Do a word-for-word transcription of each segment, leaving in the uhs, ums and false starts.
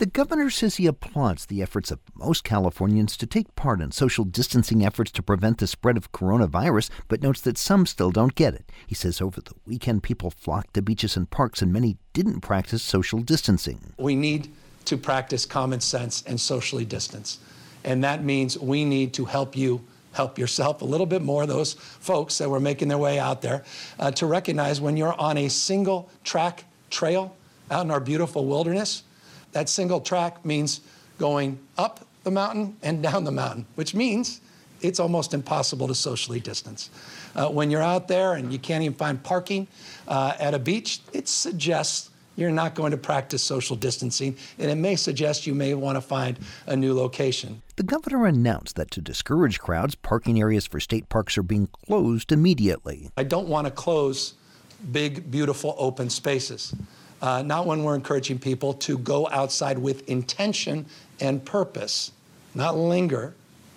The governor says he applauds the efforts of most Californians to take part in social distancing efforts to prevent the spread of coronavirus, but notes that some still don't get it. He says over the weekend people flocked to beaches and parks and many didn't practice social distancing. We need to practice common sense and socially distance. And that means we need to help you help yourself a little bit more, those folks that were making their way out there, uh, to recognize when you're on a single track trail out in our beautiful wilderness, that single track means going up the mountain and down the mountain, which means it's almost impossible to socially distance. Uh, when you're out there and you can't even find parking uh, at a beach, it suggests you're not going to practice social distancing, and it may suggest you may want to find a new location. The governor announced that to discourage crowds, parking areas for state parks are being closed immediately. I don't want to close big, beautiful, open spaces. Uh, not when we're encouraging people to go outside with intention and purpose, not linger,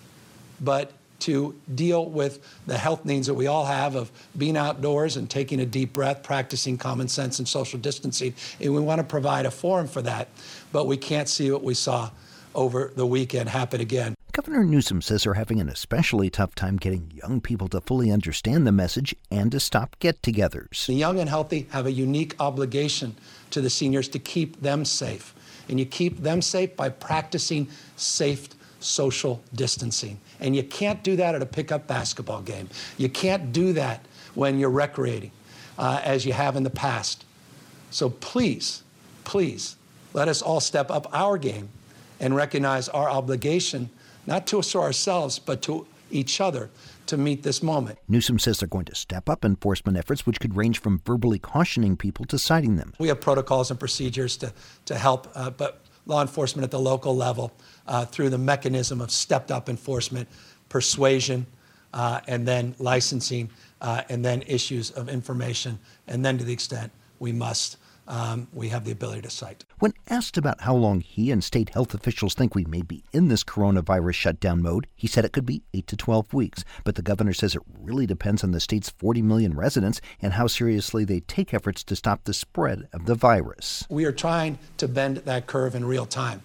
but to deal with the health needs that we all have of being outdoors and taking a deep breath, practicing common sense and social distancing. And we want to provide a forum for that, but we can't see what we saw over the weekend happen again. Governor Newsom says they're having an especially tough time getting young people to fully understand the message and to stop get-togethers. The young and healthy have a unique obligation to the seniors to keep them safe. And you keep them safe by practicing safe social distancing. And you can't do that at a pickup basketball game. You can't do that when you're recreating, uh, as you have in the past. So please, please, let us all step up our game and recognize our obligation, not to ourselves, but to each other, to meet this moment. Newsom says they're going to step up enforcement efforts, which could range from verbally cautioning people to citing them. We have protocols and procedures to, to help, uh, but law enforcement at the local level uh, through the mechanism of stepped-up enforcement, persuasion, uh, and then licensing, uh, and then issues of information, and then to the extent we must, um, we have the ability to cite. When asked about how long he and state health officials think we may be in this coronavirus shutdown mode, he said it could be eight to twelve weeks. But the governor says it really depends on the state's forty million residents and how seriously they take efforts to stop the spread of the virus. We are trying to bend that curve in real time.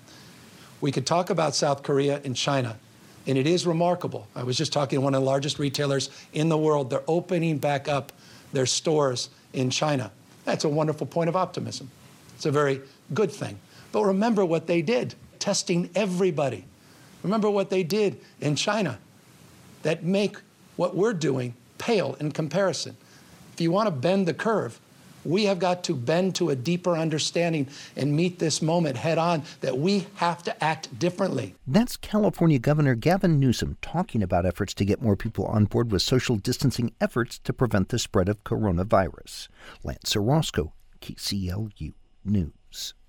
We could talk about South Korea and China, and it is remarkable. I was just talking to one of the largest retailers in the world. They're opening back up their stores in China. That's a wonderful point of optimism. It's a very good thing. But remember what they did, testing everybody. Remember what they did in China that make what we're doing pale in comparison. If you want to bend the curve, we have got to bend to a deeper understanding and meet this moment head on, that we have to act differently. That's California Governor Gavin Newsom talking about efforts to get more people on board with social distancing efforts to prevent the spread of coronavirus. Lance Orozco, K C L U News.